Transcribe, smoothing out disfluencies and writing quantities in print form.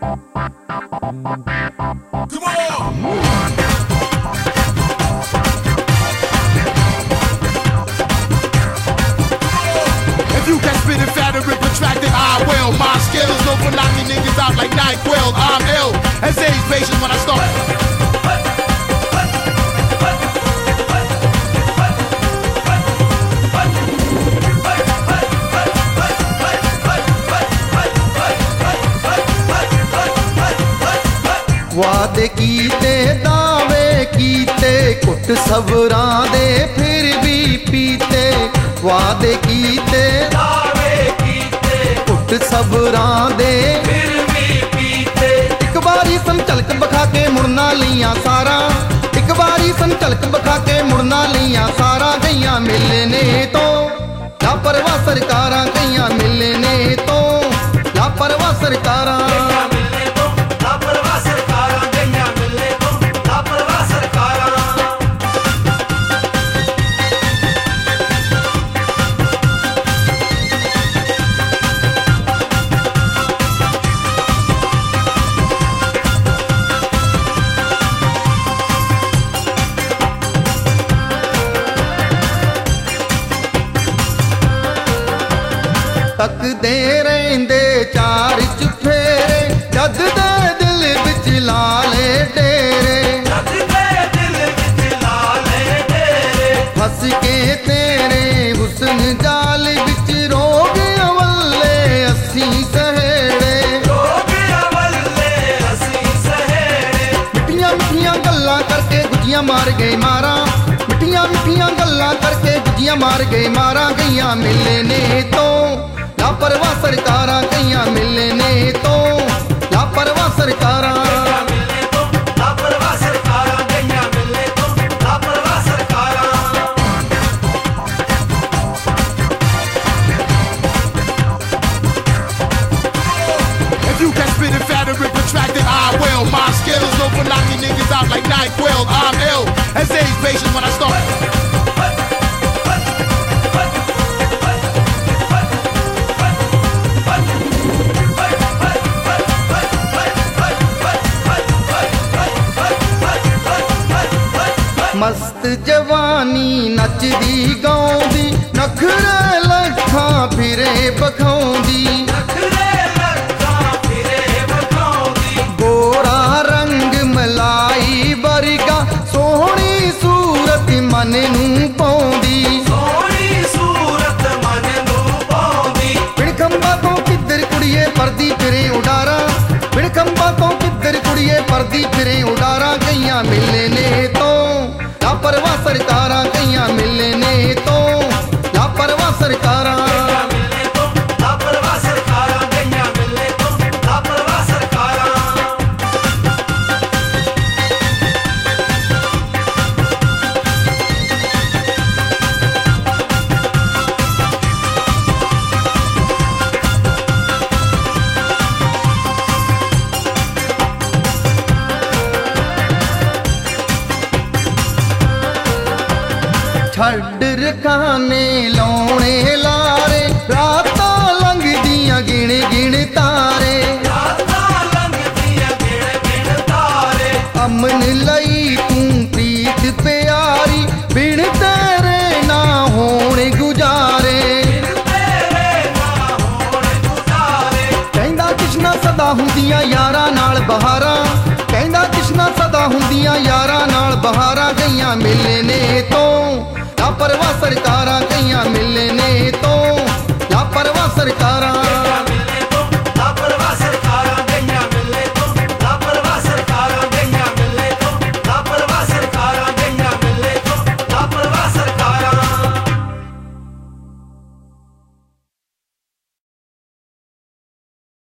If you can spit it fat and protracted, I will. My skill is known for knocking niggas out like NyQuil. I'm ill, as age patient when I start. वादे कीते दावे कीते कुट सबरां दे फिर भी पीते वादे कीते दावे कीते कुट सबरां दे फिर भी पीते एक बारी संचलक बखा के मुड़ना लिया सारा एक बारी संचलक बखा के मुड़ना लिया सारा गईयां मिलने तो लापरवाह सरकारां गईयां मिलने तो लापरवाह सरकारां तकदे रहिंदे चार चुफेरे जद दे दिल विच लाले डेरे फस के तेरे हुस्न जाल विच रोग अवल्ले असी सहेड़े मिठियां मिठियां गल्लां करके गुजियां मार गए मारा मिठियां मिठियां गल्लां करके गुजियां मार गए मारा गईयां मिलने तो लापरवाह सरकारां गईयां मिलने तो लापरवाह सरकारां गईयां मिलने तो लापरवाह सरकारां If you can spit it fat and protracted, I will. My skill is known for knocking niggas out like NyQuil. I'm ill, as age patient when I start. मस्त जवानी नचदी गाउंदी नखरे लखां फिरे बखाउंदी गोरा रंग मलाई वर्गा सोहनी सूरत मन नूं पाउंदी बिन खंबा तो किधर कुड़िए परदी फिरे उडारा बिन खंबा तो किधर कुड़िए परदी फिरे उडारा गईयां मिलने तो लापरवाह सरकारां गईयां मिलने तो लापरवाह सरकारां गईयां मिलने तो लापरवाह सरकारां छड़ रखाने लाने लारे रातां लंघदियां गिण गिण तारे अमन लई तू प्रीत प्यारी बिन तेरे ना होने गुजारे कहंदा किशना सदा हुंदियां यारां नाल बहारां कहंदा किशना सदा हुंदियां यारां नाल बहारां गईयां मिलने तो